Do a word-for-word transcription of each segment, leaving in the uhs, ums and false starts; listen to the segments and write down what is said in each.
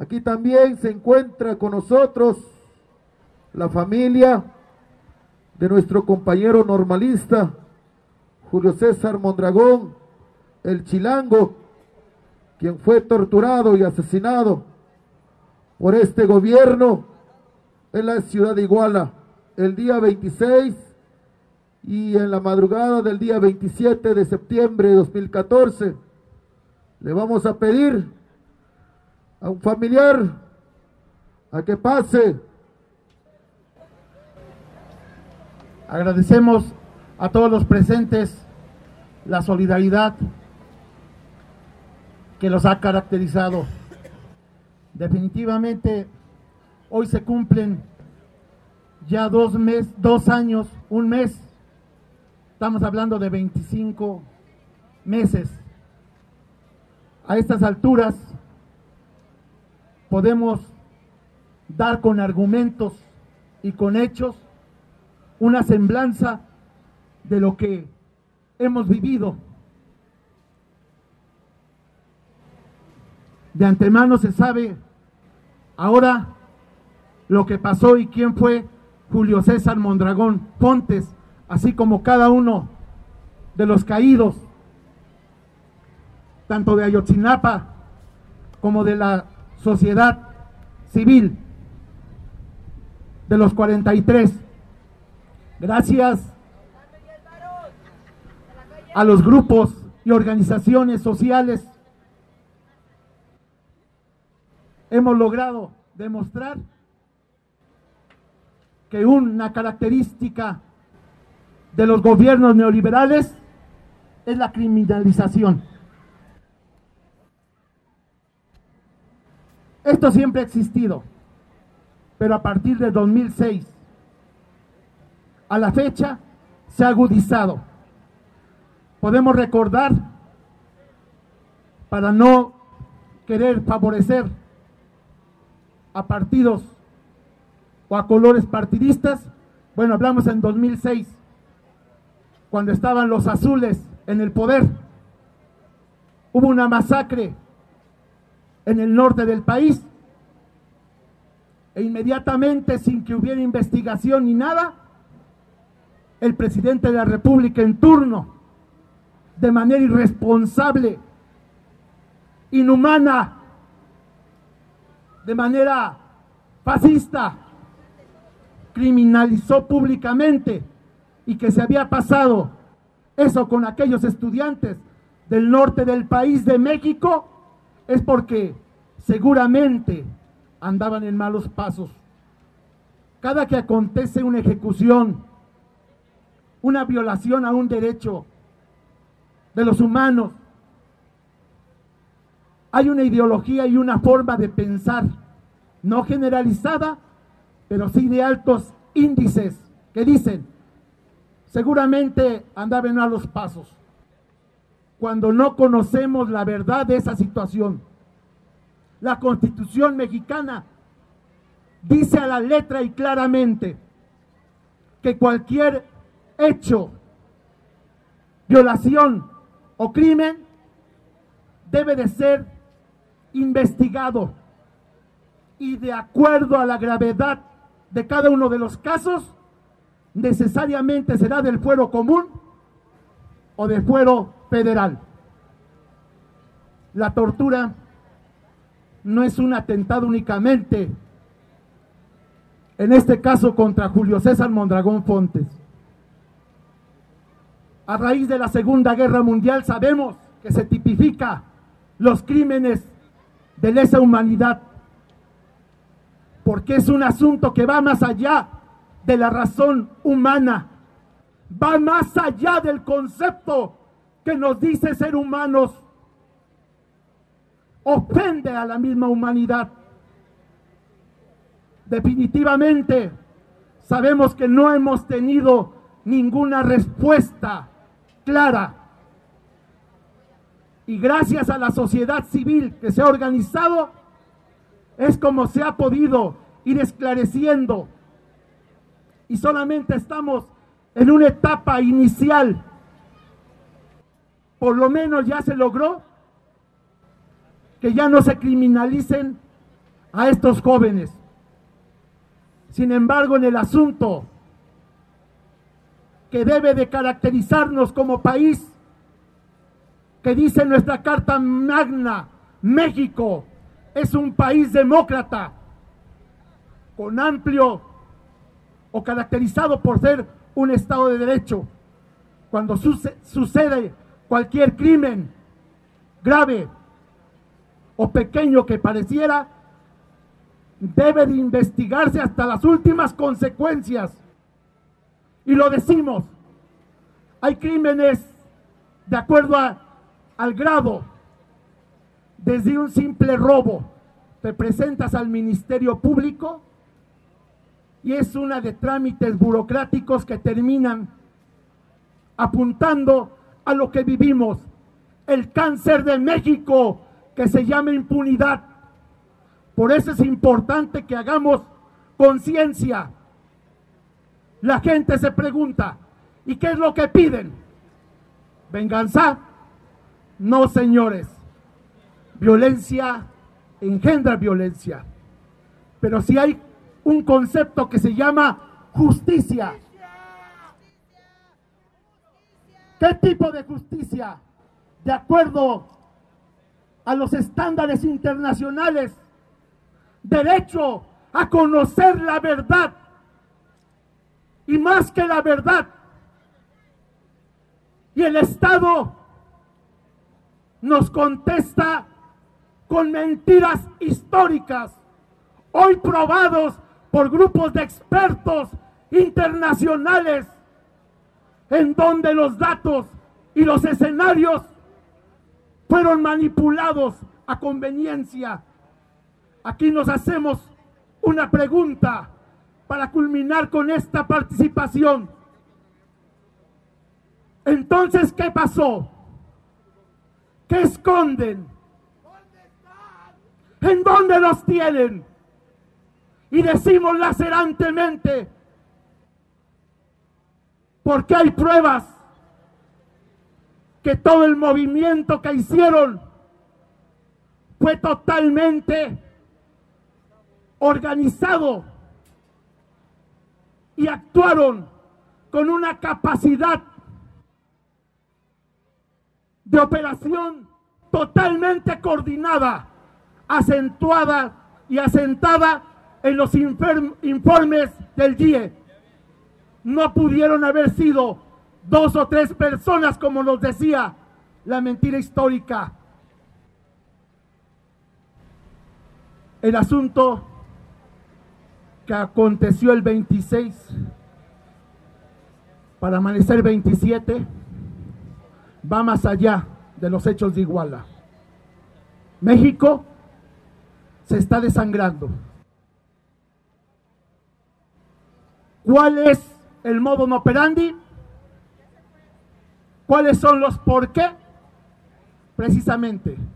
Aquí también se encuentra con nosotros la familia de nuestro compañero normalista, Julio César Mondragón, el Chilango, quien fue torturado y asesinado por este gobierno en la ciudad de Iguala el día veintiséis y en la madrugada del día veintisiete de septiembre de dos mil catorce. Le vamos a pedir a un familiar a que pase. Agradecemos a todos los presentes la solidaridad que los ha caracterizado. Definitivamente hoy se cumplen ya dos meses, dos años, un mes. Estamos hablando de veinticinco meses. A estas alturas podemos dar con argumentos y con hechos una semblanza de lo que hemos vivido. De antemano se sabe ahora lo que pasó y quién fue Julio César Mondragón Fontes, así como cada uno de los caídos, tanto de Ayotzinapa como de la sociedad civil de los cuarenta y tres. Gracias a los grupos y organizaciones sociales hemos logrado demostrar que una característica de los gobiernos neoliberales es la criminalización. Esto siempre ha existido, pero a partir de dos mil seis a la fecha se ha agudizado. Podemos recordar, para no querer favorecer a partidos o a colores partidistas, bueno, hablamos en dos mil seis, cuando estaban los azules en el poder, hubo una masacre en el norte del país, e inmediatamente, sin que hubiera investigación ni nada, el presidente de la República en turno, de manera irresponsable, inhumana, de manera fascista, criminalizó públicamente, y que se había pasado eso con aquellos estudiantes del norte del país de México, es porque seguramente andaban en malos pasos. Cada que acontece una ejecución, una violación a un derecho de los humanos, hay una ideología y una forma de pensar, no generalizada, pero sí de altos índices, que dicen, seguramente andaban en malos pasos, cuando no conocemos la verdad de esa situación. La Constitución mexicana dice a la letra y claramente que cualquier hecho, violación o crimen debe de ser investigado, y de acuerdo a la gravedad de cada uno de los casos, necesariamente será del fuero común o del fuero federal. La tortura no es un atentado únicamente, en este caso contra Julio César Mondragón Fontes. A raíz de la Segunda Guerra Mundial sabemos que se tipifica los crímenes de lesa humanidad, porque es un asunto que va más allá de la razón humana, va más allá del concepto que nos dice ser humanos, ofende a la misma humanidad. Definitivamente sabemos que no hemos tenido ninguna respuesta clara, y gracias a la sociedad civil que se ha organizado es como se ha podido ir esclareciendo, y solamente estamos en una etapa inicial. Por lo menos ya se logró que ya no se criminalicen a estos jóvenes. Sin embargo, en el asunto que debe de caracterizarnos como país, que dice nuestra Carta Magna, México es un país demócrata, con amplio o caracterizado por ser un Estado de Derecho. Cuando suce, sucede cualquier crimen grave o pequeño que pareciera, debe de investigarse hasta las últimas consecuencias. Y lo decimos, hay crímenes de acuerdo a, al grado, desde un simple robo, te presentas al Ministerio Público y es una de trámites burocráticos que terminan apuntando a lo que vivimos, el cáncer de México que se llama impunidad. Por eso es importante que hagamos conciencia. La gente se pregunta, ¿y qué es lo que piden? ¿Venganza? No, señores. Violencia engendra violencia. Pero si hay un concepto que se llama justicia. ¿Qué tipo de justicia? De acuerdo a los estándares internacionales, derecho a conocer la verdad. Y más que la verdad. Y el Estado nos contesta con mentiras históricas, hoy probados por grupos de expertos internacionales, en donde los datos y los escenarios fueron manipulados a conveniencia. Aquí nos hacemos una pregunta para culminar con esta participación. Entonces, ¿qué pasó? ¿Qué esconden? ¿En dónde los tienen? Y decimos lacerantemente, porque hay pruebas que todo el movimiento que hicieron fue totalmente organizado y actuaron con una capacidad de operación totalmente coordinada, acentuada y asentada en los informes del D I E. No pudieron haber sido dos o tres personas, como nos decía la mentira histórica. El asunto que aconteció el veintiséis para amanecer veintisiete va más allá de los hechos de Iguala. México se está desangrando. ¿Cuál es el modus operandi? ¿Cuáles son los por qué? Precisamente,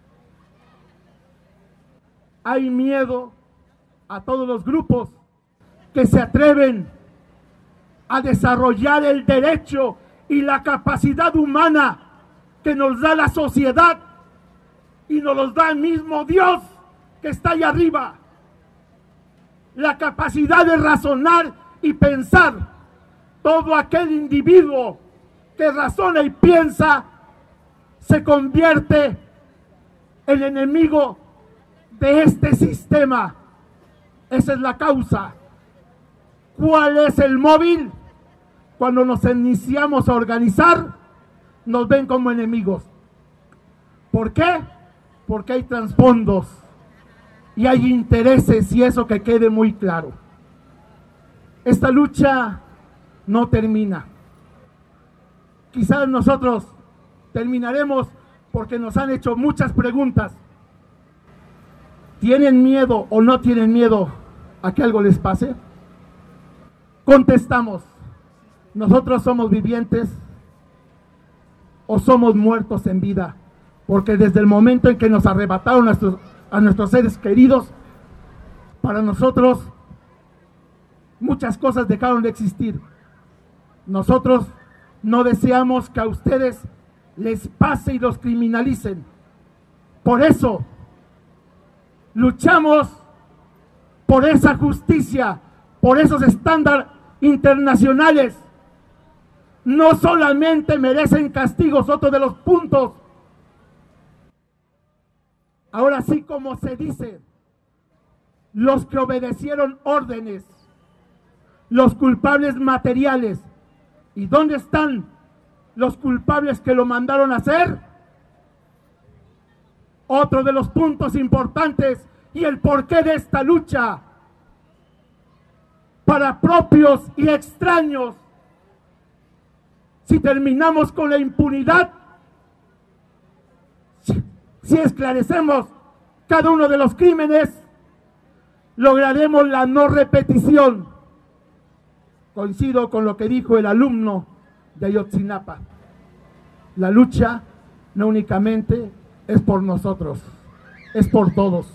hay miedo a todos los grupos que se atreven a desarrollar el derecho y la capacidad humana que nos da la sociedad y nos los da el mismo Dios que está allá arriba. La capacidad de razonar y pensar. Todo aquel individuo que razona y piensa se convierte en enemigo de este sistema. Esa es la causa. ¿Cuál es el móvil? Cuando nos iniciamos a organizar, nos ven como enemigos. ¿Por qué? Porque hay trasfondos y hay intereses, y eso que quede muy claro. Esta lucha no termina. Quizás nosotros terminaremos porque nos han hecho muchas preguntas. ¿Tienen miedo o no tienen miedo a que algo les pase? Contestamos, nosotros somos vivientes o somos muertos en vida, porque desde el momento en que nos arrebataron a nuestros, a nuestros seres queridos, para nosotros muchas cosas dejaron de existir. Nosotros no deseamos que a ustedes les pase y los criminalicen. Por eso luchamos por esa justicia, por esos estándares internacionales. No solamente merecen castigos, otro de los puntos. Ahora sí, como se dice, los que obedecieron órdenes, los culpables materiales. ¿Y dónde están los culpables que lo mandaron a hacer? Otro de los puntos importantes y el porqué de esta lucha. Para propios y extraños, si terminamos con la impunidad, si, si esclarecemos cada uno de los crímenes, lograremos la no repetición. Coincido con lo que dijo el alumno de Ayotzinapa. La lucha no únicamente es por nosotros, es por todos.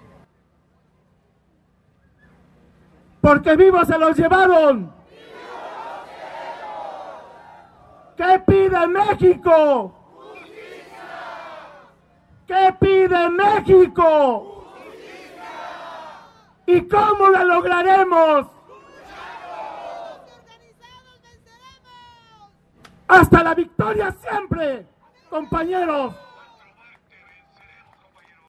Porque vivos se los llevaron. ¿Qué pide México? ¿Qué pide México? ¿Y cómo la lograremos? Hasta la victoria siempre, compañeros.